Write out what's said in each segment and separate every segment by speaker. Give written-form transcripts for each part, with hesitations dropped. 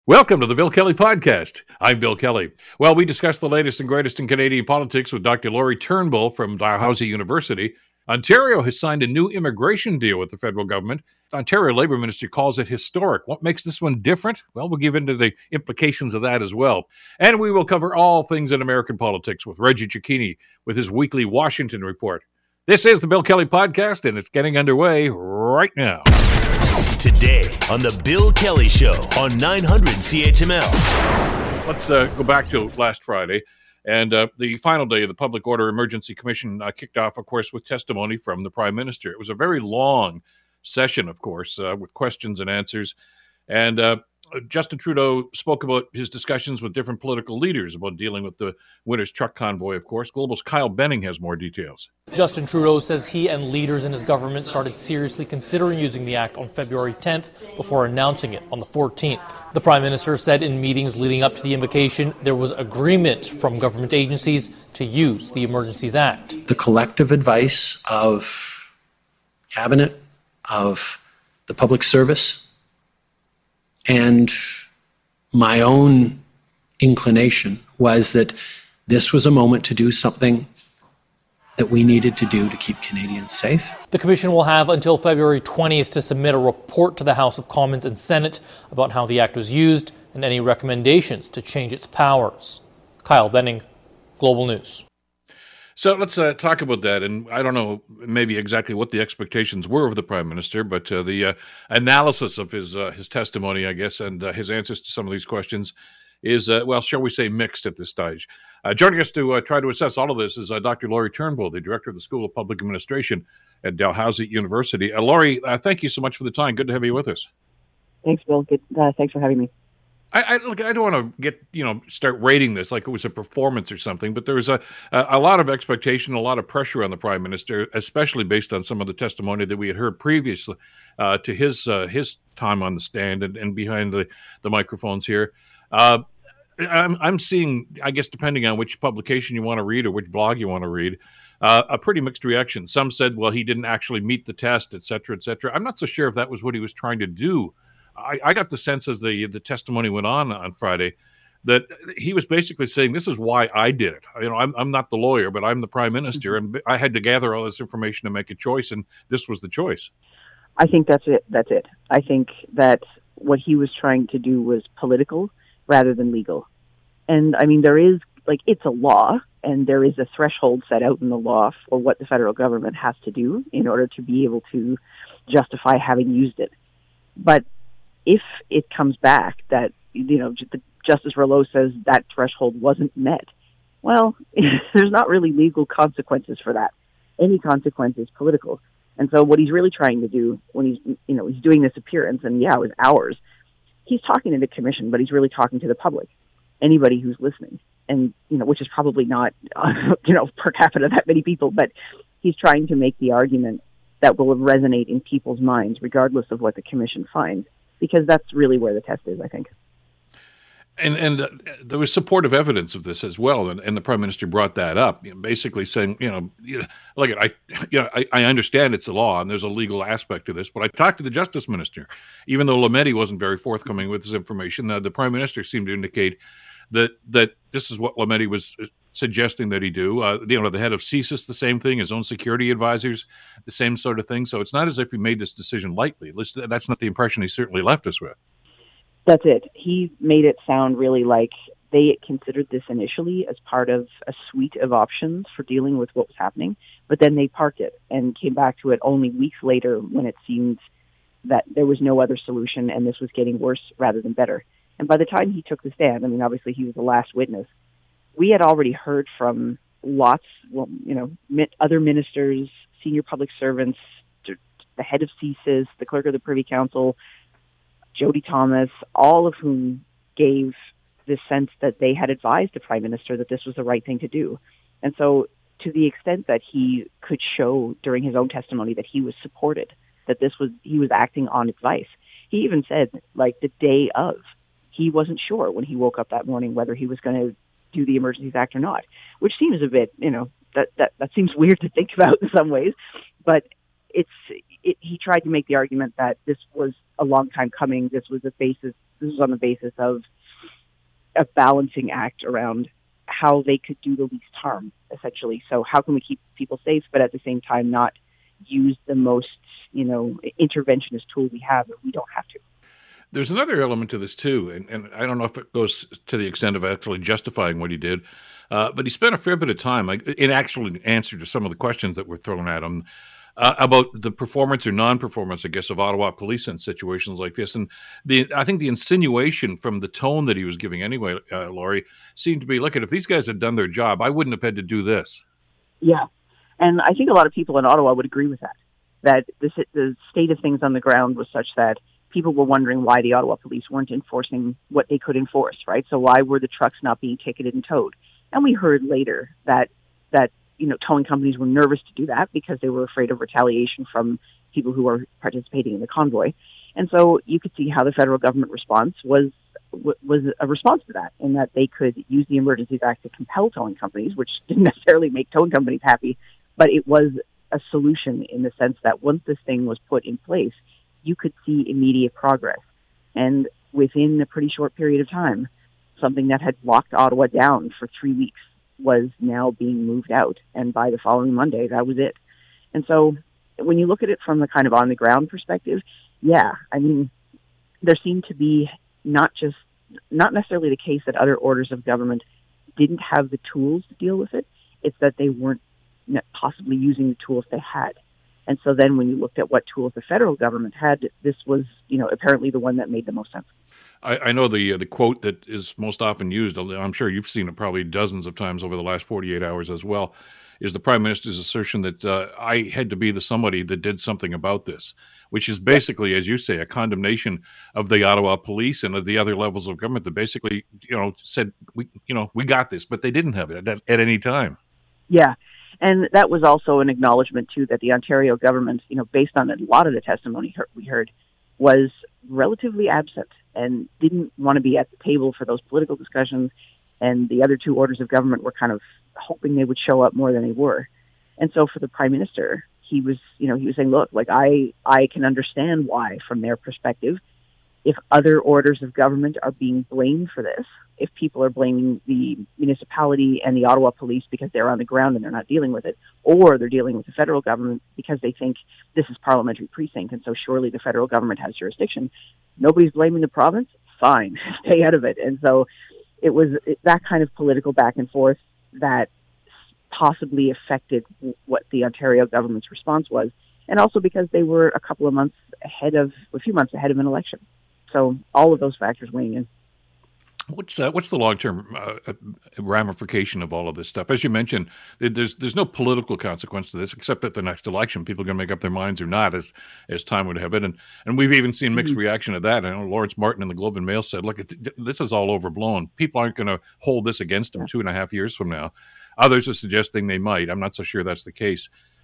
Speaker 1: Welcome to the Bill Kelly Podcast. I'm Bill Kelly. Well, we discuss the latest and greatest in Canadian politics with Dr. Laurie Turnbull from Dalhousie University. Ontario has signed a new immigration deal with the federal government. The Ontario Labour Minister calls it historic. What makes this one different? Well, we'll give into the implications of that as well. And we will cover all things in American politics with Reggie Cecchini with his weekly Washington report. This is the Bill Kelly Podcast, and it's getting underway right now.
Speaker 2: Today on the Bill Kelly Show on 900 CHML.
Speaker 1: Let's go back to last Friday. And the final day of the Public Order Emergency Commission kicked off, of course, with testimony from the Prime Minister. It was a very long session, of course, with questions and answers. And Justin Trudeau spoke about his discussions with different political leaders about dealing with the winter's truck convoy, of course. Global's Kyle Benning has more details.
Speaker 3: Justin Trudeau says he and leaders in his government started seriously considering using the act on February 10th before announcing it on the 14th. The Prime Minister said in meetings leading up to the invocation there was agreement from government agencies to use the Emergencies Act.
Speaker 4: The collective advice of Cabinet, of the public service, and my own inclination was that this was a moment to do something that we needed to do to keep Canadians safe.
Speaker 3: The Commission will have until February 20th to submit a report to the House of Commons and Senate about how the Act was used and any recommendations to change its powers. Kyle Benning, Global News.
Speaker 1: So let's talk about that. And I don't know maybe exactly what the expectations were of the Prime Minister, but the analysis of his testimony, I guess, and his answers to some of these questions is, well, shall we say mixed at this stage. Joining us to try to assess all of this is Dr. Laurie Turnbull, the Director of the School of Public Administration at Dalhousie University. Laurie, thank you so much for the time. Good to have you with us.
Speaker 5: Thanks, Bill. Good. Thanks for having me.
Speaker 1: I don't want to start rating this like it was a performance or something, but there was a lot of expectation, a lot of pressure on the Prime Minister, especially based on some of the testimony that we had heard previously to his time on the stand and behind the microphones here. I'm seeing, I guess, depending on which publication you want to read or which blog you want to read, a pretty mixed reaction. Some said, well, he didn't actually meet the test, et cetera, et cetera. I'm not so sure if that was what he was trying to do. I got the sense as the testimony went on Friday that he was basically saying, this is why I did it. I'm not the lawyer, but I'm the Prime Minister, and I had to gather all this information to make a choice, and this was the choice.
Speaker 5: I think that's it. I think that what he was trying to do was political rather than legal. And, I mean, there is, it's a law, and there is a threshold set out in the law for what the federal government has to do in order to be able to justify having used it. But if it comes back that, Justice Rouleau says that threshold wasn't met, well, there's not really legal consequences for that. Any consequence is political. And so what he's really trying to do when he's doing this appearance, and it was hours, he's talking to the commission, but he's really talking to the public, anybody who's listening. And, which is probably not, per capita that many people, but he's trying to make the argument that will resonate in people's minds, regardless of what the commission finds. Because that's really where the test is, I think.
Speaker 1: And there was supportive evidence of this as well, and the Prime Minister brought that up, basically saying, look, I understand it's a law and there's a legal aspect to this, but I talked to the Justice Minister, even though Lametti wasn't very forthcoming with his information. The Prime Minister seemed to indicate that this is what Lametti was suggesting that he do. The head of CSIS, the same thing, his own security advisors, the same sort of thing. So it's not as if he made this decision lightly. At least that's not the impression he certainly left us with.
Speaker 5: That's it. He made it sound really like they considered this initially as part of a suite of options for dealing with what was happening, but then they parked it and came back to it only weeks later when it seemed that there was no other solution and this was getting worse rather than better. And by the time he took the stand, obviously he was the last witness, we had already heard from other ministers, senior public servants, the head of CSIS, the clerk of the Privy Council, Jody Thomas, all of whom gave this sense that they had advised the Prime Minister that this was the right thing to do. And so to the extent that he could show during his own testimony that he was supported, that he was acting on advice. He even said, the day of, he wasn't sure when he woke up that morning whether he was going to do the Emergencies Act or not, which seems a bit, that seems weird to think about in some ways, but he tried to make the argument that this was a long time coming. This was a basis this was on the basis of a balancing act around how they could do the least harm, essentially. So how can we keep people safe, but at the same time not use the most, interventionist tool we have if we don't have to?
Speaker 1: There's another element to this too, and I don't know if it goes to the extent of actually justifying what he did, but he spent a fair bit of time in actually answer to some of the questions that were thrown at him about the performance or non-performance, I guess, of Ottawa police in situations like this. And I think the insinuation from the tone that he was giving anyway, Laurie, seemed to be, look, if these guys had done their job, I wouldn't have had to do this.
Speaker 5: Yeah, and I think a lot of people in Ottawa would agree with that the state of things on the ground was such that people were wondering why the Ottawa police weren't enforcing what they could enforce, right? So why were the trucks not being ticketed and towed? And we heard later that towing companies were nervous to do that because they were afraid of retaliation from people who were participating in the convoy. And so you could see how the federal government response was a response to that, in that they could use the Emergencies Act to compel towing companies, which didn't necessarily make towing companies happy, but it was a solution in the sense that once this thing was put in place, you could see immediate progress. And within a pretty short period of time, something that had locked Ottawa down for 3 weeks was now being moved out. And by the following Monday, that was it. And so when you look at it from the kind of on the ground perspective, yeah, I mean, there seemed to be not necessarily the case that other orders of government didn't have the tools to deal with it. It's that they weren't possibly using the tools they had. And so then when you looked at what tools the federal government had, this was, apparently the one that made the most sense.
Speaker 1: I know the quote that is most often used, I'm sure you've seen it probably dozens of times over the last 48 hours as well, is the Prime Minister's assertion that I had to be the somebody that did something about this, which is basically, as you say, a condemnation of the Ottawa police and of the other levels of government that basically, said, we got this, but they didn't have it at any time.
Speaker 5: Yeah. And that was also an acknowledgement, too, that the Ontario government, based on a lot of the testimony we heard, was relatively absent and didn't want to be at the table for those political discussions. And the other two orders of government were kind of hoping they would show up more than they were. And so for the Prime Minister, he was saying, look, I can understand why, from their perspective, if other orders of government are being blamed for this, if people are blaming the municipality and the Ottawa police because they're on the ground and they're not dealing with it, or they're dealing with the federal government because they think this is parliamentary precinct and so surely the federal government has jurisdiction, nobody's blaming the province, fine, stay out of it. And so it was that kind of political back and forth that possibly affected what the Ontario government's response was, and also because they were a few months ahead of an election. So all of those factors weighing in.
Speaker 1: What's the long-term ramification of all of this stuff? As you mentioned, there's no political consequence to this, except at the next election. People are going to make up their minds or not, as time would have it. And we've even seen mixed reaction to that. I know Lawrence Martin in the Globe and Mail said, look, this is all overblown. People aren't going to hold this against them 2.5 years from now. Others are suggesting they might. I'm not so sure that's the case.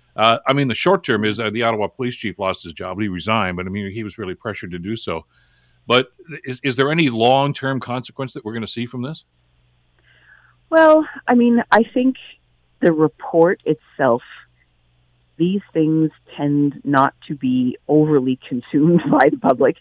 Speaker 1: The short term is the Ottawa police chief lost his job. He resigned, but he was really pressured to do so. But is there any long-term consequence that we're going to see from this?
Speaker 5: Well, I think the report itself, these things tend not to be overly consumed by the public.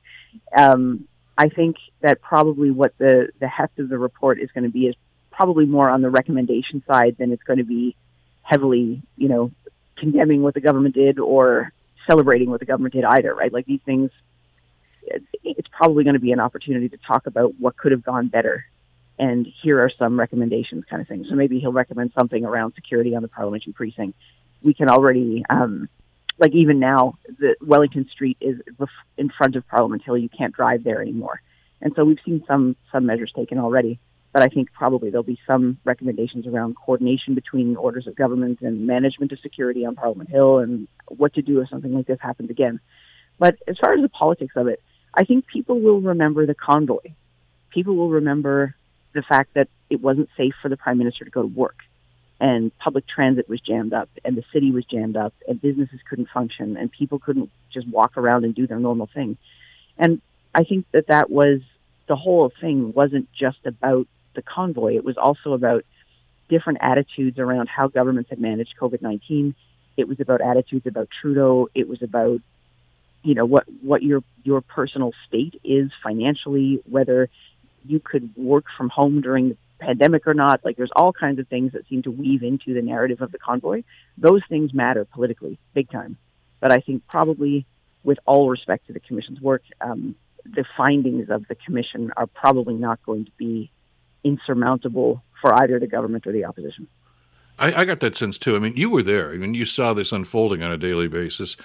Speaker 5: I think that probably what the heft of the report is going to be is probably more on the recommendation side than it's going to be heavily, condemning what the government did or celebrating what the government did either, right? Like these things, it's probably going to be an opportunity to talk about what could have gone better. And here are some recommendations kind of thing. So maybe he'll recommend something around security on the parliamentary precinct. We can already, even now, the Wellington Street is in front of Parliament Hill. You can't drive there anymore. And so we've seen some measures taken already. But I think probably there'll be some recommendations around coordination between orders of government and management of security on Parliament Hill and what to do if something like this happens again. But as far as the politics of it, I think people will remember the convoy. People will remember the fact that it wasn't safe for the Prime Minister to go to work, and public transit was jammed up, and the city was jammed up, and businesses couldn't function, and people couldn't just walk around and do their normal thing. And I think that was, the whole thing wasn't just about the convoy. It was also about different attitudes around how governments had managed COVID-19. It was about attitudes about Trudeau. It was about what your personal state is financially, whether you could work from home during the pandemic or not. Like, there's all kinds of things that seem to weave into the narrative of the convoy. Those things matter politically, big time. But I think probably, with all respect to the commission's work, the findings of the commission are probably not going to be insurmountable for either the government or the opposition.
Speaker 1: I got that sense too. I mean, you were there. I mean, you saw this unfolding on a daily basis.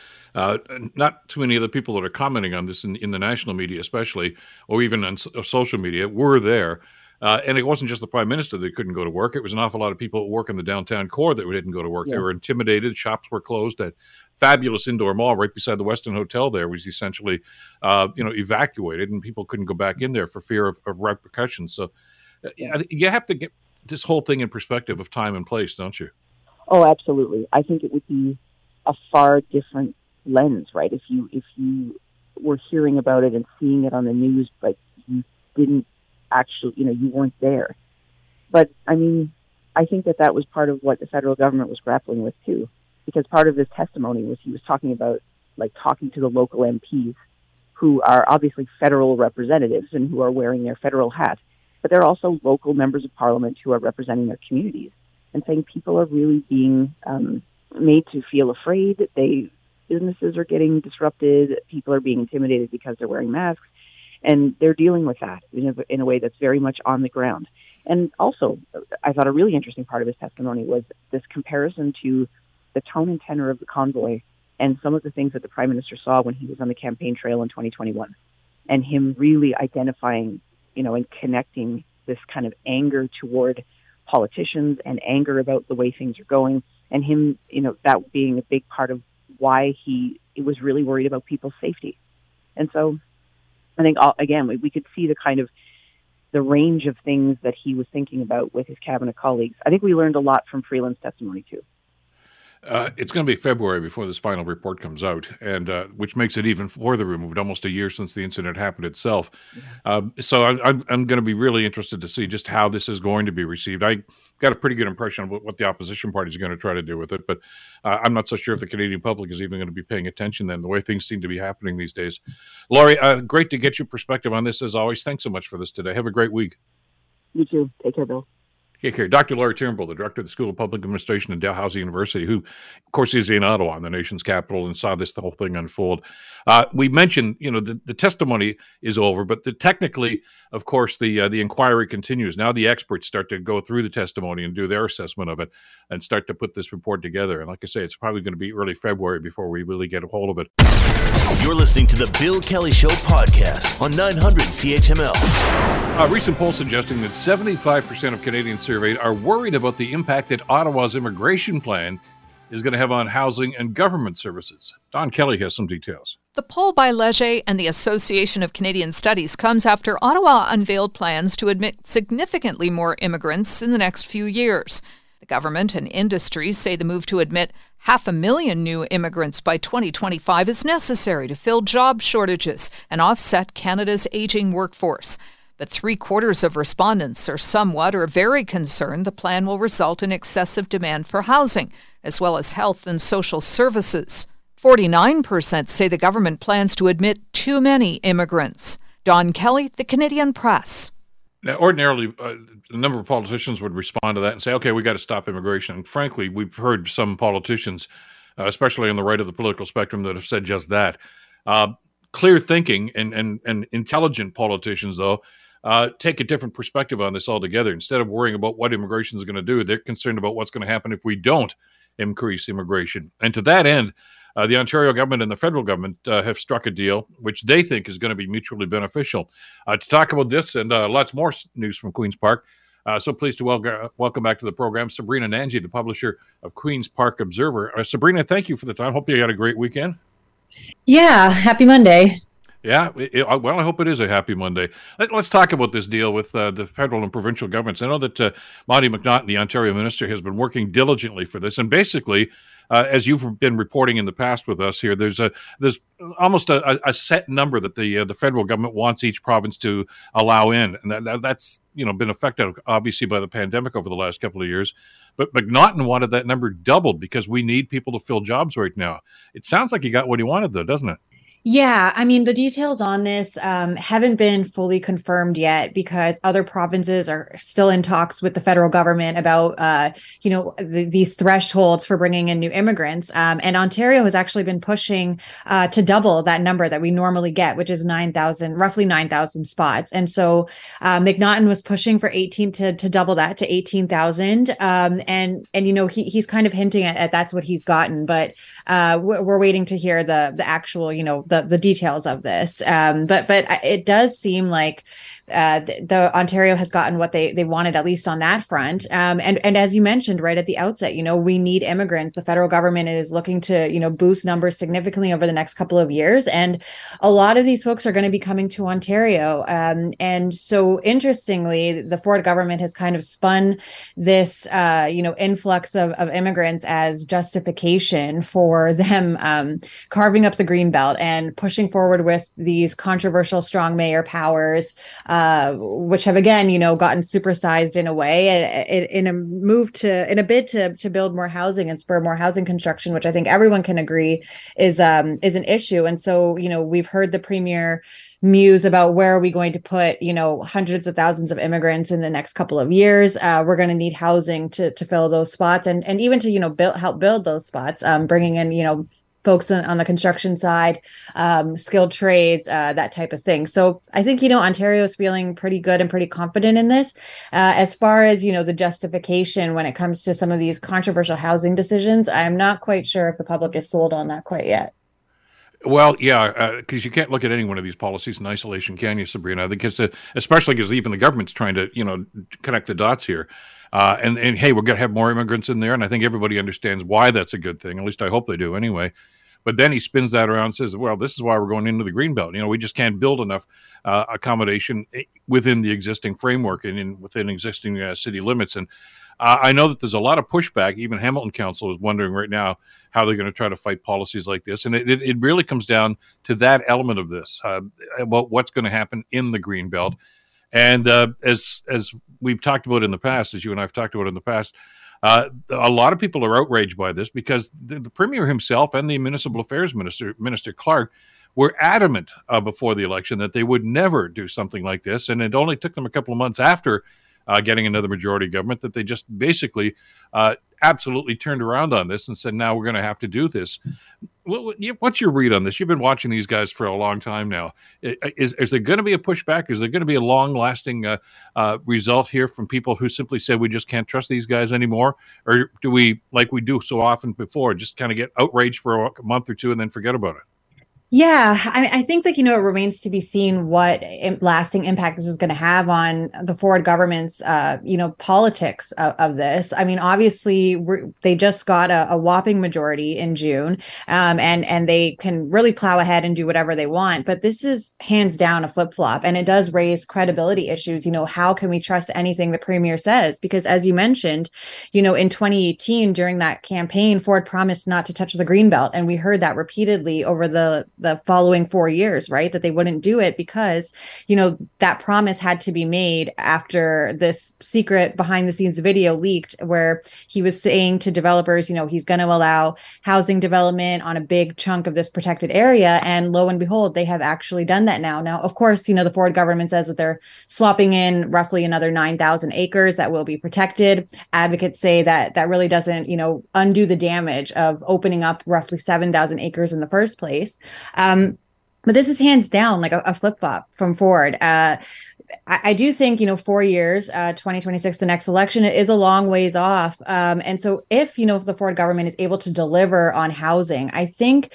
Speaker 1: Not too many of the people that are commenting on this in the national media, especially, or even on social media, were there. And it wasn't just the prime minister that couldn't go to work. It was an awful lot of people who work in the downtown core that didn't go to work. Yeah. They were intimidated. Shops were closed. That fabulous indoor mall right beside the Westin Hotel there was essentially, evacuated, and people couldn't go back in there for fear of repercussions. So you have to get this whole thing in perspective of time and place, don't you?
Speaker 5: Oh, absolutely. I think it would be a far different lens, right? If you were hearing about it and seeing it on the news, but you didn't actually, you weren't there. But I mean, I think that was part of what the federal government was grappling with too, because part of this testimony was he was talking about, like, talking to the local MPs who are obviously federal representatives and who are wearing their federal hat, but they're also local members of parliament who are representing their communities, and saying people are really being made to feel afraid. Businesses are getting disrupted. People are being intimidated because they're wearing masks, and they're dealing with that in a way that's very much on the ground. And also, I thought a really interesting part of his testimony was this comparison to the tone and tenor of the convoy and some of the things that the Prime Minister saw when he was on the campaign trail in 2021, and him really identifying, and connecting this kind of anger toward politicians and anger about the way things are going, and him, that being a big part of why he was really worried about people's safety. And so I think, again, we could see the range of things that he was thinking about with his cabinet colleagues. I think we learned a lot from Freeland's testimony too.
Speaker 1: It's going to be February before this final report comes out, and which makes it even further removed, almost a year since the incident happened itself. So I'm going to be really interested to see just how this is going to be received. I got a pretty good impression of what the opposition party is going to try to do with it, but I'm not so sure if the Canadian public is even going to be paying attention then, the way things seem to be happening these days. Laurie, great to get your perspective on this as always. Thanks so much for this today. Have a great week.
Speaker 5: You too. Take care, Bill.
Speaker 1: Take care. Dr. Laurie Turnbull, the director of the School of Public Administration at Dalhousie University, who, of course, is in Ottawa, in the nation's capital, and saw the whole thing unfold. We mentioned, the testimony is over, but technically, of course, the inquiry continues. Now the experts start to go through the testimony and do their assessment of it and start to put this report together. And like I say, it's probably going to be early February before we really get a hold of it.
Speaker 2: You're listening to the Bill Kelly Show podcast on 900 CHML.
Speaker 1: A recent poll suggesting that 75% of Canadians surveyed are worried about the impact that Ottawa's immigration plan is going to have on housing and government services. Don Kelly has some details.
Speaker 6: The poll by Leger and the Association of Canadian Studies comes after Ottawa unveiled plans to admit significantly more immigrants in the next few years. The government and industry say the move to admit 500,000 new immigrants by 2025 is necessary to fill job shortages and offset Canada's aging workforce. But 3/4 of respondents are somewhat or very concerned the plan will result in excessive demand for housing, as well as health and social services. 49% say the government plans to admit too many immigrants. Don Kelly, The Canadian Press.
Speaker 1: Now, ordinarily, a number of politicians would respond to that and say, okay, we got to stop immigration. And frankly, we've heard some politicians, especially on the right of the political spectrum, that have said just that. Clear thinking and intelligent politicians, though, take a different perspective on this altogether. Instead of worrying about what immigration is going to do, they're concerned about what's going to happen if we don't increase immigration. And to that end, the Ontario government and the federal government have struck a deal which they think is going to be mutually beneficial. To talk about this and lots more news from Queen's Park, so pleased to welcome back to the program Sabrina Nanji, the publisher of Queen's Park Observer. Sabrina, thank you for the time. Hope you had a great weekend.
Speaker 7: Yeah, happy Monday.
Speaker 1: Yeah, well, I hope it is a happy Monday. Let's talk about this deal with the federal and provincial governments. I know that Monty McNaughton, the Ontario minister, has been working diligently for this. And basically, as you've been reporting in the past with us here, there's almost a set number that the federal government wants each province to allow in. And that's been affected, obviously, by the pandemic over the last couple of years. But McNaughton wanted that number doubled because we need people to fill jobs right now. It sounds like he got what he wanted, though, doesn't it?
Speaker 7: Yeah, I mean, the details on this haven't been fully confirmed yet because other provinces are still in talks with the federal government about, these thresholds for bringing in new immigrants. And Ontario has actually been pushing to double that number that we normally get, which is 9,000, roughly 9,000 spots. And so McNaughton was pushing for 18 to double that to 18,000. He's kind of hinting at that's what he's gotten, but we're waiting to hear the actual, the details of this. But it does seem like the Ontario has gotten what they wanted, at least on that front. And as you mentioned right at the outset, we need immigrants. The federal government is looking to, boost numbers significantly over the next couple of years. And a lot of these folks are going to be coming to Ontario. And so interestingly, the Ford government has kind of spun this, influx of immigrants as justification for them carving up the Greenbelt and pushing forward with these controversial strong mayor powers, which have again, gotten supersized in a way in a bid to build more housing and spur more housing construction, which I think everyone can agree is an issue. And so, we've heard the premier muse about where are we going to put, hundreds of thousands of immigrants in the next couple of years. We're going to need housing to fill those spots and even to, help build those spots, bringing in, folks on the construction side, skilled trades, that type of thing. So I think, Ontario is feeling pretty good and pretty confident in this. As far as, the justification when it comes to some of these controversial housing decisions, I'm not quite sure if the public is sold on that quite yet.
Speaker 1: Well, yeah, because you can't look at any one of these policies in isolation, can you, Sabrina? Because especially because even the government's trying to, connect the dots here. And hey, we're going to have more immigrants in there, and I think everybody understands why that's a good thing. At least I hope they do anyway. But then he spins that around and says, well, this is why we're going into the Greenbelt. We just can't build enough accommodation within the existing framework and within existing city limits. And I know that there's a lot of pushback. Even Hamilton Council is wondering right now how they're going to try to fight policies like this. And it really comes down to that element of this, about what's going to happen in the Greenbelt. And as we've talked about in the past, as you and I have talked about in the past, a lot of people are outraged by this because the premier himself and the municipal affairs minister Clark, were adamant before the election that they would never do something like this. And it only took them a couple of months after getting another majority government that they just basically absolutely turned around on this and said, now we're going to have to do this. What's your read on this? You've been watching these guys for a long time now. Is there going to be a pushback? Is there going to be a long-lasting result here from people who simply say we just can't trust these guys anymore? Or do we, like we do so often before, just kind of get outraged for a month or two and then forget about it?
Speaker 7: Yeah, I think that, it remains to be seen what lasting impact this is going to have on the Ford government's, politics of this. I mean, obviously, they just got a whopping majority in June, and they can really plow ahead and do whatever they want. But this is hands down a flip-flop, and it does raise credibility issues. How can we trust anything the premier says? Because as you mentioned, in 2018, during that campaign, Ford promised not to touch the Greenbelt, and we heard that repeatedly over the following 4 years, right? That they wouldn't do it because, that promise had to be made after this secret behind the scenes video leaked where he was saying to developers, he's going to allow housing development on a big chunk of this protected area. And lo and behold, they have actually done that now. Now, of course, the Ford government says that they're swapping in roughly another 9,000 acres that will be protected. Advocates say that that really doesn't, undo the damage of opening up roughly 7,000 acres in the first place. But this is hands down like a flip-flop from Ford. I do think, 4 years, 2026, the next election is a long ways off. And so if the Ford government is able to deliver on housing, I think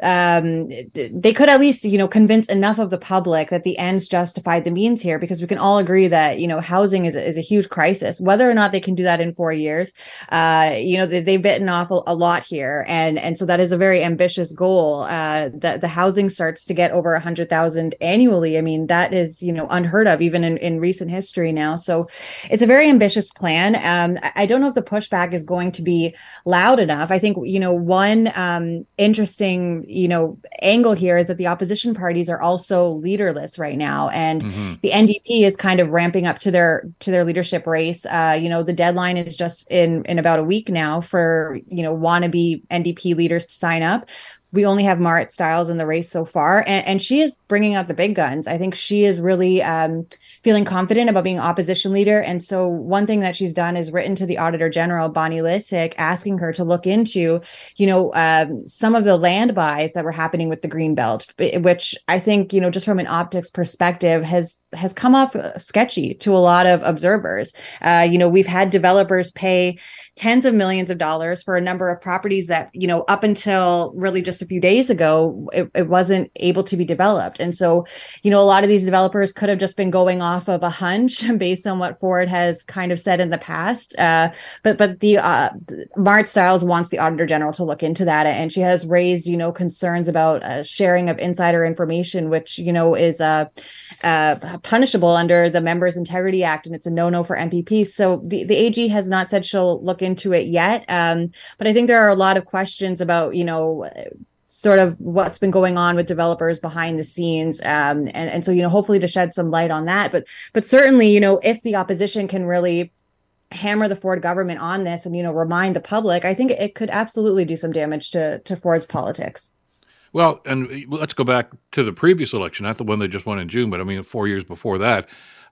Speaker 7: they could at least, convince enough of the public that the ends justify the means here, because we can all agree that, housing is a huge crisis. Whether or not they can do that in 4 years, they've bitten off a lot here. And so that is a very ambitious goal. The housing starts to get over 100,000 annually. I mean, that is, unheard of even in recent history now. So it's a very ambitious plan. I don't know if the pushback is going to be loud enough. I think, one interesting angle here is that the opposition parties are also leaderless right now, and the NDP is kind of ramping up to their leadership race. The deadline is just in about a week now for wannabe NDP leaders to sign up. we only have Marit Stiles in the race so far, and she is bringing out the big guns. I think she is really feeling confident about being opposition leader. And so one thing that she's done is written to the Auditor General, Bonnie Lysyk, asking her to look into, some of the land buys that were happening with the Greenbelt, which I think, just from an optics perspective has come off sketchy to a lot of observers. We've had developers pay tens of millions of dollars for a number of properties that, up until really just a few days ago, it wasn't able to be developed. And so, a lot of these developers could have just been going off of a hunch based on what Ford has kind of said in the past. But the Marit Stiles wants the Auditor General to look into that. And she has raised, concerns about sharing of insider information, which, is punishable under the Members Integrity Act. And it's a no-no for MPPs. So the AG has not said she'll look into it yet. But I think there are a lot of questions about, sort of what's been going on with developers behind the scenes. And so, hopefully to shed some light on that. But certainly, if the opposition can really hammer the Ford government on this and, remind the public, I think it could absolutely do some damage to Ford's politics.
Speaker 1: Well, and let's go back to the previous election, not the one they just won in June, but 4 years before that.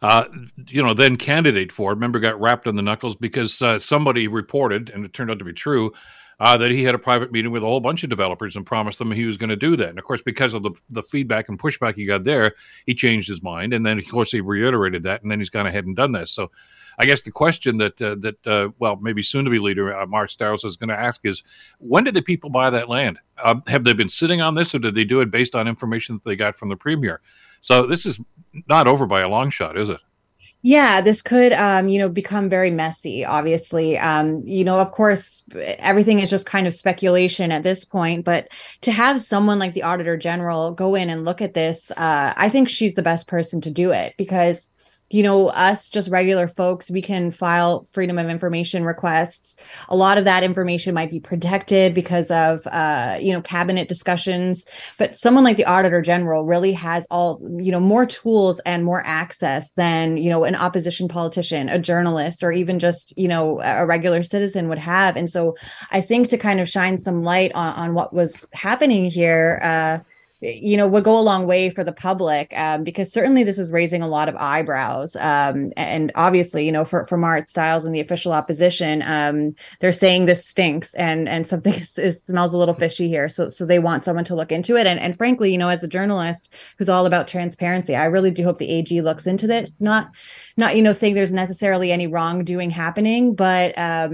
Speaker 1: Then candidate Ford, remember, got wrapped on the knuckles because somebody reported, and it turned out to be true, that he had a private meeting with a whole bunch of developers and promised them he was going to do that. And of course, because of the feedback and pushback he got there, he changed his mind. And then, of course, he reiterated that, and then he's gone ahead and done this. So I guess the question that maybe soon-to-be leader Marit Stiles is going to ask is, when did the people buy that land? Have they been sitting on this, or did they do it based on information that they got from the premier? So this is not over by a long shot, is it?
Speaker 7: Yeah, this could, become very messy, obviously. Of course, everything is just kind of speculation at this point. But to have someone like the Auditor General go in and look at this, I think she's the best person to do it because, us just regular folks, we can file freedom of information requests. A lot of that information might be protected because of, cabinet discussions. But someone like the Auditor General really has all, more tools and more access than, an opposition politician, a journalist, or even just, a regular citizen would have. And so I think to kind of shine some light on what was happening here, would go a long way for the public, because certainly this is raising a lot of eyebrows. And obviously, for Marit Stiles and the official opposition, they're saying this stinks and something smells a little fishy here. So they want someone to look into it. And frankly, as a journalist who's all about transparency, I really do hope the AG looks into this. Not saying there's necessarily any wrongdoing happening, but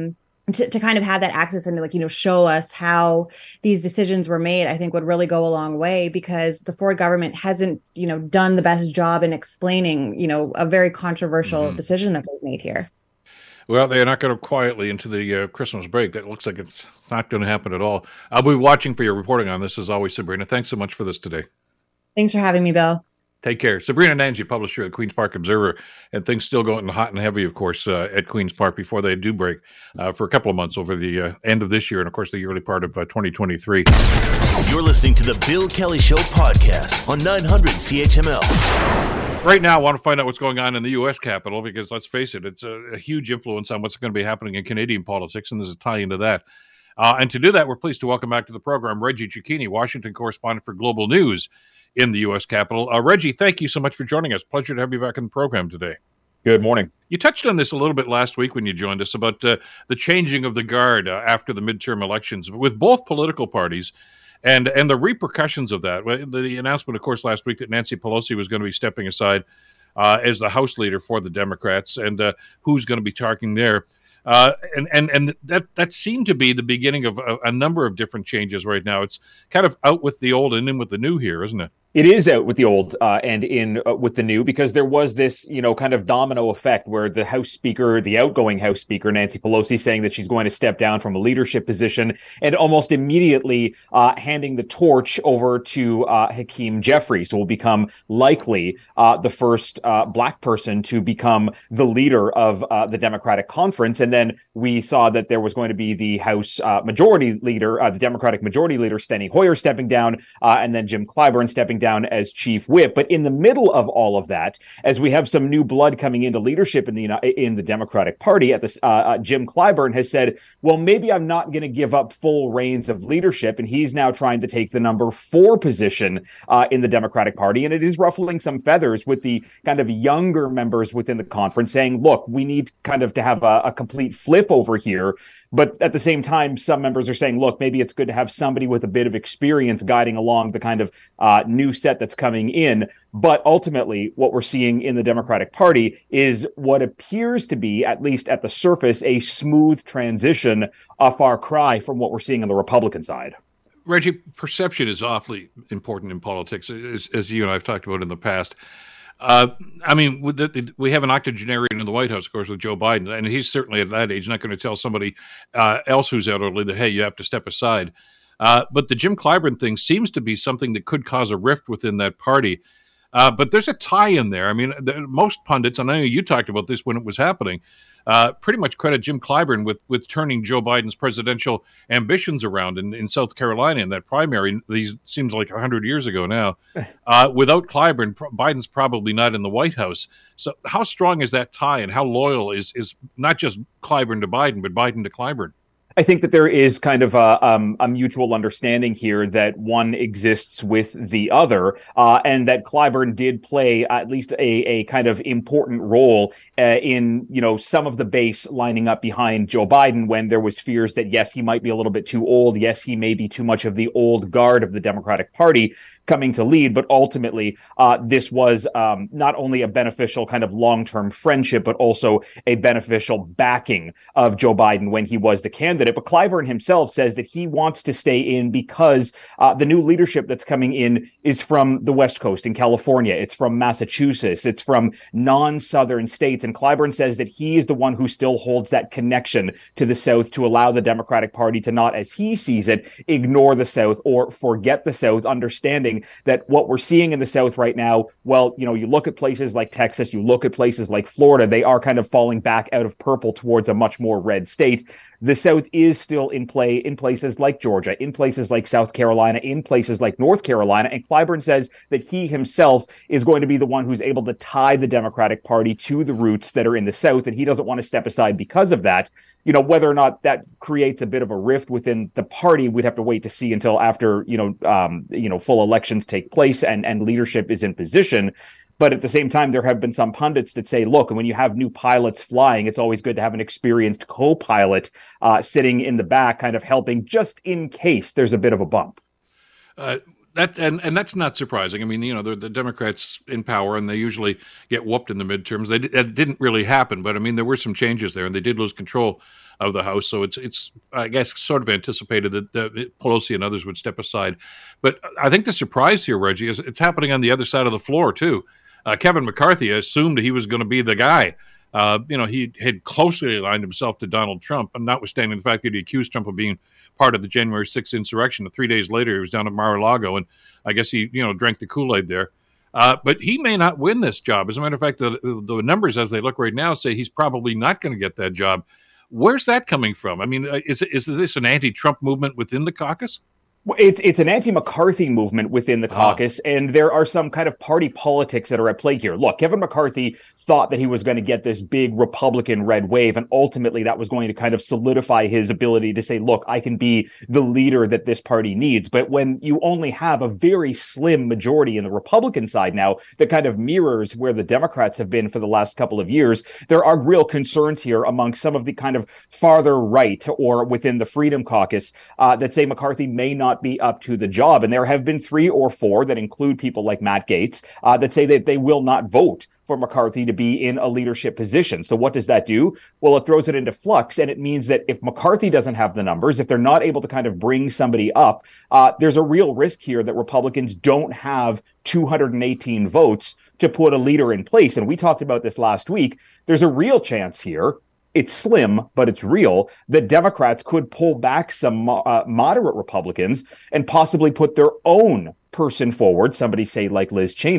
Speaker 7: to kind of have that access and show us how these decisions were made, I think would really go a long way, because the Ford government hasn't, done the best job in explaining, a very controversial decision that they've made here.
Speaker 1: Well, they're not going to quietly into the Christmas break. That looks like it's not going to happen at all. I'll be watching for your reporting on this, as always, Sabrina. Thanks so much for this today.
Speaker 7: Thanks for having me, Bill.
Speaker 1: Take care. Sabrina Nanji, publisher of the Queen's Park Observer, and things still going hot and heavy, of course, at Queen's Park before they do break for a couple of months over the end of this year and, of course, the early part of 2023.
Speaker 2: You're listening to the Bill Kelly Show podcast on 900 CHML.
Speaker 1: Right now, I want to find out what's going on in the U.S. Capitol because, let's face it, it's a huge influence on what's going to be happening in Canadian politics, and there's a tie into that. And to do that, we're pleased to welcome back to the program Reggie Cecchini, Washington correspondent for Global News in the U.S. Capitol. Reggie, thank you so much for joining us. Pleasure to have you back in the program today.
Speaker 8: Good morning.
Speaker 1: You touched on this a little bit last week when you joined us about the changing of the guard after the midterm elections with both political parties and the repercussions of that. The announcement, of course, last week that Nancy Pelosi was going to be stepping aside as the House leader for the Democrats, and who's going to be talking there. And that seemed to be the beginning of a number of different changes right now. It's kind of out with the old and in with the new here, isn't it?
Speaker 8: It is out with the old and in with the new, because there was this, kind of domino effect where the House Speaker, the outgoing House Speaker, Nancy Pelosi, saying that she's going to step down from a leadership position and almost immediately handing the torch over to Hakeem Jeffries, who will become likely the first Black person to become the leader of the Democratic Conference. And then we saw that there was going to be the House Majority Leader, the Democratic Majority Leader, Steny Hoyer, stepping down, and then Jim Clyburn stepping down as chief whip. But in the middle of all of that, as we have some new blood coming into leadership in the Democratic Party, at this, Jim Clyburn has said, well, maybe I'm not going to give up full reins of leadership, and he's now trying to take the number 4 position in the Democratic Party, and it is ruffling some feathers with the kind of younger members within the conference saying, look, we need kind of to have a complete flip over here. But at the same time, some members are saying, look, maybe it's good to have somebody with a bit of experience guiding along the kind of new set that's coming in. But ultimately, what we're seeing in the Democratic Party is what appears to be, at least at the surface, a smooth transition, a far cry from what we're seeing on the Republican side.
Speaker 1: Reggie, perception is awfully important in politics, as you and I have talked about in the past. I mean, we have an octogenarian in the White House, of course, with Joe Biden, and he's certainly at that age not going to tell somebody else who's elderly that, hey, you have to step aside. But the Jim Clyburn thing seems to be something that could cause a rift within that party. But there's a tie in there. I mean, most pundits, and I know you talked about this when it was happening, pretty much credit Jim Clyburn with turning Joe Biden's presidential ambitions around in South Carolina in that primary. These seems like 100 years ago now. Without Clyburn, Biden's probably not in the White House. So how strong is that tie, and how loyal is not just Clyburn to Biden, but Biden to Clyburn?
Speaker 8: I think that there is kind of a mutual understanding here that one exists with the other, and that Clyburn did play at least a kind of important role in, some of the base lining up behind Joe Biden when there was fears that, yes, he might be a little bit too old. Yes, he may be too much of the old guard of the Democratic Party coming to lead. But ultimately, this was not only a beneficial kind of long-term friendship, but also a beneficial backing of Joe Biden when he was the candidate. But Clyburn himself says that he wants to stay in because the new leadership that's coming in is from the West Coast in California. It's from Massachusetts. It's from non-Southern states. And Clyburn says that he is the one who still holds that connection to the South to allow the Democratic Party to not, as he sees it, ignore the South or forget the South, understanding that what we're seeing in the South right now, well, you look at places like Texas, you look at places like Florida, they are kind of falling back out of purple towards a much more red state. The South is still in play in places like Georgia, in places like South Carolina, in places like North Carolina. And Clyburn says that he himself is going to be the one who's able to tie the Democratic Party to the roots that are in the South. And he doesn't want to step aside because of that. Whether or not that creates a bit of a rift within the party, we'd have to wait to see until after, full elections take place and leadership is in position. But at the same time, there have been some pundits that say, look, when you have new pilots flying, it's always good to have an experienced co-pilot sitting in the back, kind of helping just in case there's a bit of a bump.
Speaker 1: That's not surprising. I mean, the Democrats in power, and they usually get whooped in the midterms. That didn't really happen, but I mean, there were some changes there, and they did lose control of the House. So it's I guess sort of anticipated that Pelosi and others would step aside. But I think the surprise here, Reggie, is it's happening on the other side of the floor too. Kevin McCarthy assumed he was going to be the guy. He had closely aligned himself to Donald Trump, and notwithstanding the fact that he accused Trump of being part of the January 6th insurrection. 3 days later, he was down at Mar-a-Lago, and I guess he, drank the Kool-Aid there. But he may not win this job. As a matter of fact, the numbers as they look right now say he's probably not going to get that job. Where's that coming from? I mean, is this an anti-Trump movement within the caucus?
Speaker 8: Well, it's an anti-McCarthy movement within the caucus, and there are some kind of party politics that are at play here. Look, Kevin McCarthy thought that he was going to get this big Republican red wave, and ultimately that was going to kind of solidify his ability to say, look, I can be the leader that this party needs. But when you only have a very slim majority in the Republican side now that kind of mirrors where the Democrats have been for the last couple of years, there are real concerns here among some of the kind of farther right or within the Freedom Caucus that say McCarthy may not be up to the job. And there have been 3 or 4 that include people like Matt Gaetz that say that they will not vote for McCarthy to be in a leadership position. So what does that do? Well, it throws it into flux. And it means that if McCarthy doesn't have the numbers, if they're not able to kind of bring somebody up, there's a real risk here that Republicans don't have 218 votes to put a leader in place. And we talked about this last week. There's a real chance here. It's slim, but it's real, that Democrats could pull back some moderate Republicans and possibly put their own person forward, somebody say like Liz Cheney,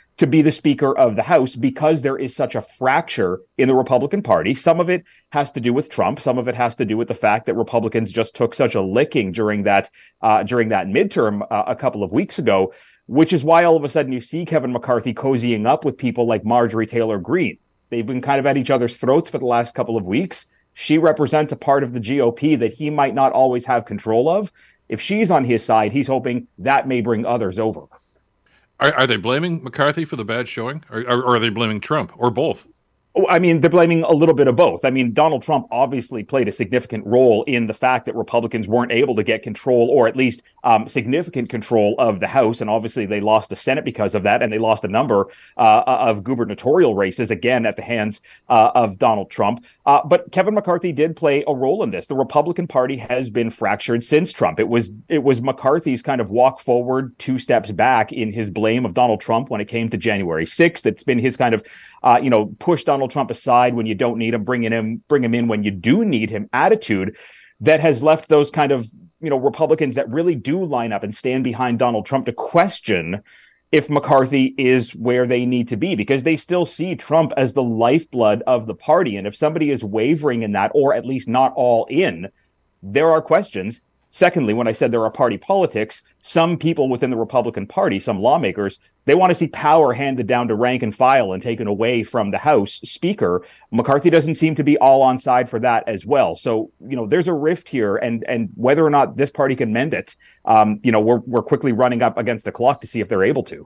Speaker 8: to be the Speaker of the House because there is such a fracture in the Republican Party. Some of it has to do with Trump. Some of it has to do with the fact that Republicans just took such a licking during that midterm a couple of weeks ago, which is why all of a sudden you see Kevin McCarthy cozying up with people like Marjorie Taylor Greene. They've been kind of at each other's throats for the last couple of weeks. She represents a part of the GOP that he might not always have control of. If she's on his side, he's hoping that may bring others over.
Speaker 1: Are they blaming McCarthy for the bad showing, or are they blaming Trump, or both?
Speaker 8: I mean, they're blaming a little bit of both. I mean, Donald Trump obviously played a significant role in the fact that Republicans weren't able to get control, or at least significant control of the House. And obviously they lost the Senate because of that. And they lost a number of gubernatorial races, again, at the hands of Donald Trump. But Kevin McCarthy did play a role in this. The Republican Party has been fractured since Trump. It was McCarthy's kind of walk forward 2 steps back in his blame of Donald Trump when it came to January 6th. It's been his kind of, push Donald Trump aside when you don't need him, bring him in when you do need him attitude that has left those kind of, Republicans that really do line up and stand behind Donald Trump to question if McCarthy is where they need to be, because they still see Trump as the lifeblood of the party. And if somebody is wavering in that, or at least not all in, there are questions. Secondly, when I said there are party politics, some people within the Republican Party, some lawmakers, they want to see power handed down to rank and file and taken away from the House Speaker. McCarthy doesn't seem to be all on side for that as well. So, there's a rift here, and whether or not this party can mend it, we're quickly running up against the clock to see if they're able to.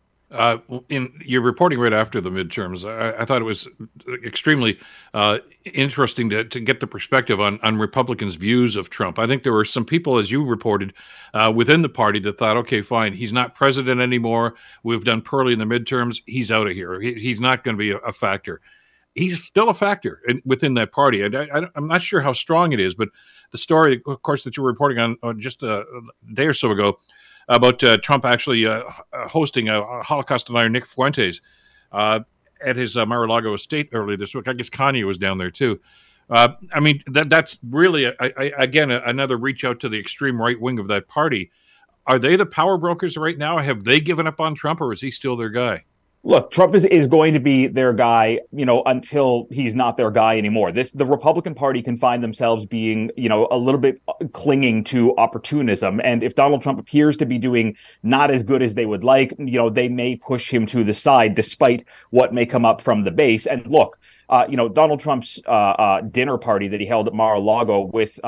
Speaker 1: In your reporting right after the midterms, I thought it was extremely interesting to get the perspective on Republicans' views of Trump. I think there were some people, as you reported, within the party that thought, okay, fine, he's not president anymore. We've done poorly in the midterms. He's out of here. He's not going to be a factor. He's still a factor within that party. I'm not sure how strong it is, but the story, of course, that you were reporting on just a day or so ago, about Trump actually hosting a Holocaust denier, Nick Fuentes, at his Mar-a-Lago estate earlier this week. I guess Kanye was down there too. I mean, that's really, again, another reach out to the extreme right wing of that party. Are they the power brokers right now? Have they given up on Trump, or is he still their guy?
Speaker 8: Look, Trump is going to be their guy, until he's not their guy anymore. The Republican Party can find themselves being, a little bit clinging to opportunism. And if Donald Trump appears to be doing not as good as they would like, they may push him to the side despite what may come up from the base. And look, Donald Trump's dinner party that he held at Mar-a-Lago with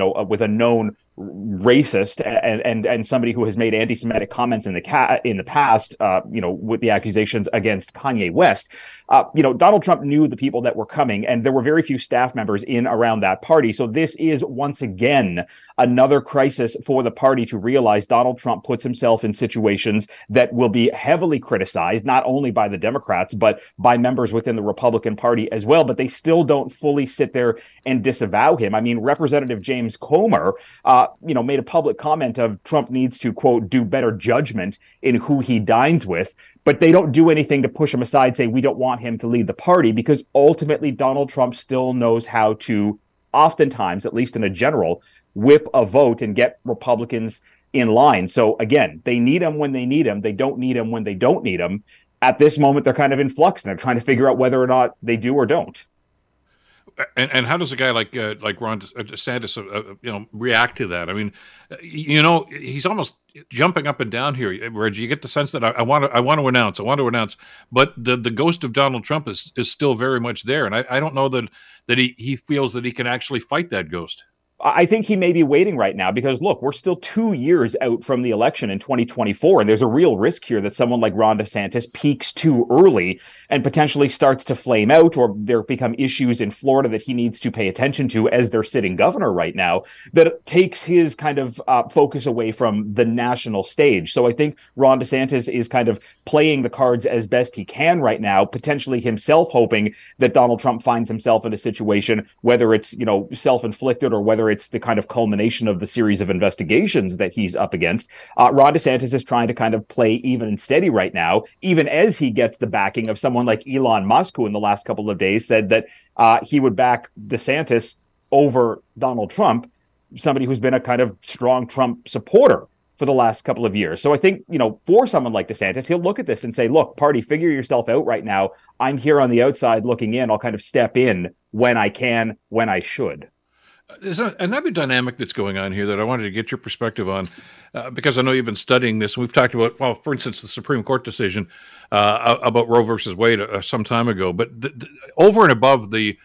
Speaker 8: a known racist and somebody who has made anti-Semitic comments in the past, with the accusations against Kanye West. Donald Trump knew the people that were coming, and there were very few staff members in around that party. So this is once again another crisis for the party to realize Donald Trump puts himself in situations that will be heavily criticized, not only by the Democrats, but by members within the Republican Party as well. But they still don't fully sit there and disavow him. I mean, Representative James Comer, made a public comment of Trump needs to, quote, do better judgment in who he dines with. But they don't do anything to push him aside, say we don't want him to lead the party, because ultimately Donald Trump still knows how to, oftentimes, at least in a general, whip a vote and get Republicans in line. So again, they need him when they need him. They don't need him when they don't need him. At this moment, they're kind of in flux, and they're trying to figure out whether or not they do or don't.
Speaker 1: And how does a guy like Ron DeSantis, react to that? I mean, he's almost jumping up and down here, Reggie. You get the sense that I want to announce, but the ghost of Donald Trump is still very much there, and I don't know that he feels that he can actually fight that ghost.
Speaker 8: I think he may be waiting right now because, look, we're still 2 years out from the election in 2024, and there's a real risk here that someone like Ron DeSantis peaks too early and potentially starts to flame out, or there become issues in Florida that he needs to pay attention to as their sitting governor right now that takes his kind of focus away from the national stage. So I think Ron DeSantis is kind of playing the cards as best he can right now, potentially himself hoping that Donald Trump finds himself in a situation, whether it's, self-inflicted or whether it's the kind of culmination of the series of investigations that he's up against. Ron DeSantis is trying to kind of play even and steady right now, even as he gets the backing of someone like Elon Musk, who in the last couple of days said that he would back DeSantis over Donald Trump, somebody who's been a kind of strong Trump supporter. for the last couple of years. So I think, for someone like DeSantis, he'll look at this and say, look, party, figure yourself out right now. I'm here on the outside looking in. I'll kind of step in when I can, when I should.
Speaker 1: There's another dynamic that's going on here that I wanted to get your perspective on, because I know you've been studying this. And we've talked about, well, for instance, the Supreme Court decision about Roe versus Wade some time ago. But over and above the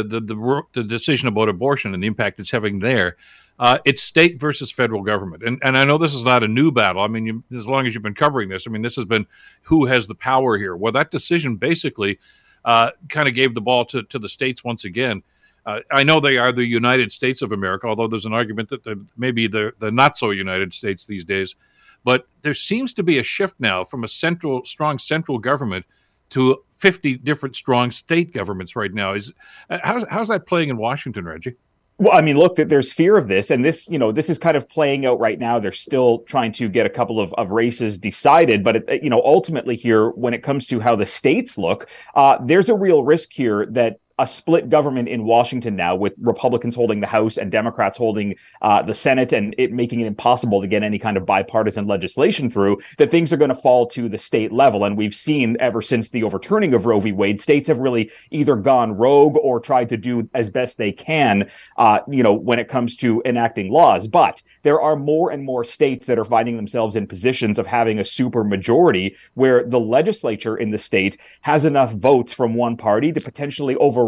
Speaker 1: decision about abortion and the impact it's having there, it's state versus federal government. And I know this is not a new battle. I mean, as long as you've been covering this, I mean, this has been who has the power here. Well, that decision basically kind of gave the ball to the states once again. I know they are the United States of America, although there's an argument that maybe they're not so United States these days. But there seems to be a shift now from a strong central government to 50 different strong state governments right now. How's that playing in Washington, Reggie?
Speaker 8: Well, I mean, look, there's fear of this, and this is kind of playing out right now. They're still trying to get a couple of races decided, but ultimately here, when it comes to how the states look, there's a real risk here that a split government in Washington now, with Republicans holding the House and Democrats holding the Senate, and it making it impossible to get any kind of bipartisan legislation through, that things are going to fall to the state level. And we've seen ever since the overturning of Roe v. Wade, states have really either gone rogue or tried to do as best they can, when it comes to enacting laws. But there are more and more states that are finding themselves in positions of having a super majority where the legislature in the state has enough votes from one party to potentially override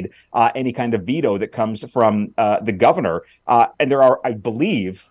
Speaker 8: any kind of veto that comes from the governor. And there are, I believe,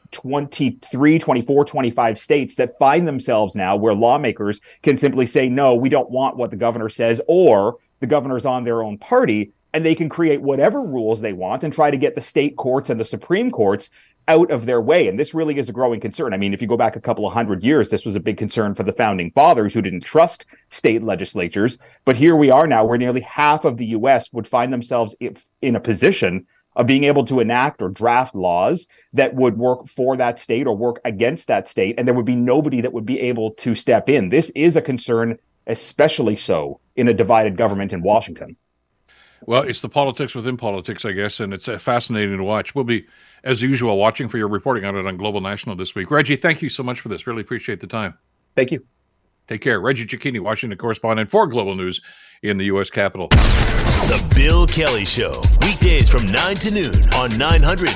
Speaker 8: 23, 24, 25 states that find themselves now where lawmakers can simply say, no, we don't want what the governor says, or the governor's on their own party, and they can create whatever rules they want and try to get the state courts and the Supreme Courts out of their way. And this really is a growing concern. I mean, if you go back a couple of hundred years, this was a big concern for the founding fathers who didn't trust state legislatures. But here we are now where nearly half of the U.S. would find themselves in a position of being able to enact or draft laws that would work for that state or work against that state. And there would be nobody that would be able to step in. This is a concern, especially so in a divided government in Washington.
Speaker 1: Well, it's the politics within politics, I guess, and it's fascinating to watch. We'll be, as usual, watching for your reporting on it on Global National this week. Reggie, thank you so much for this. Really appreciate the time.
Speaker 8: Thank you.
Speaker 1: Take care. Reggie Cecchini, Washington correspondent for Global News in the U.S. Capitol.
Speaker 2: The Bill Kelly Show, weekdays from 9 to noon on 900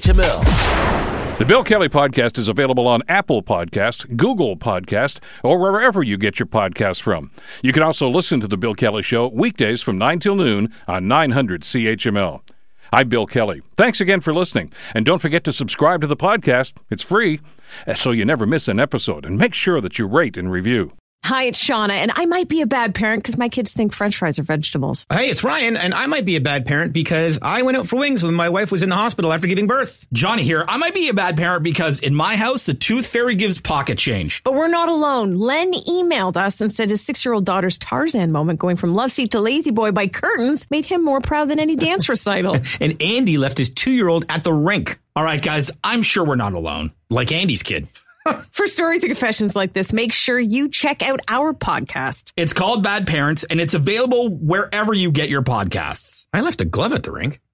Speaker 2: CHML.
Speaker 1: The Bill Kelly Podcast is available on Apple Podcast, Google Podcast, or wherever you get your podcasts from. You can also listen to The Bill Kelly Show weekdays from 9 till noon on 900 CHML. I'm Bill Kelly. Thanks again for listening. And don't forget to subscribe to the podcast. It's free, so you never miss an episode. And make sure that you rate and review.
Speaker 9: Hi, it's Shauna, and I might be a bad parent because my kids think French fries are vegetables.
Speaker 10: Hey, it's Ryan, and I might be a bad parent because I went out for wings when my wife was in the hospital after giving birth. Johnny here. I might be a bad parent because in my house, the tooth fairy gives pocket change.
Speaker 9: But we're not alone. Len emailed us and said his 6-year-old daughter's Tarzan moment going from love seat to lazy boy by curtains made him more proud than any dance recital.
Speaker 10: And Andy left his 2-year-old at the rink. All right, guys, I'm sure we're not alone. Like Andy's kid.
Speaker 9: For stories and confessions like this, make sure you check out our podcast.
Speaker 10: It's called Bad Parents, and it's available wherever you get your podcasts. I left a glove at the rink.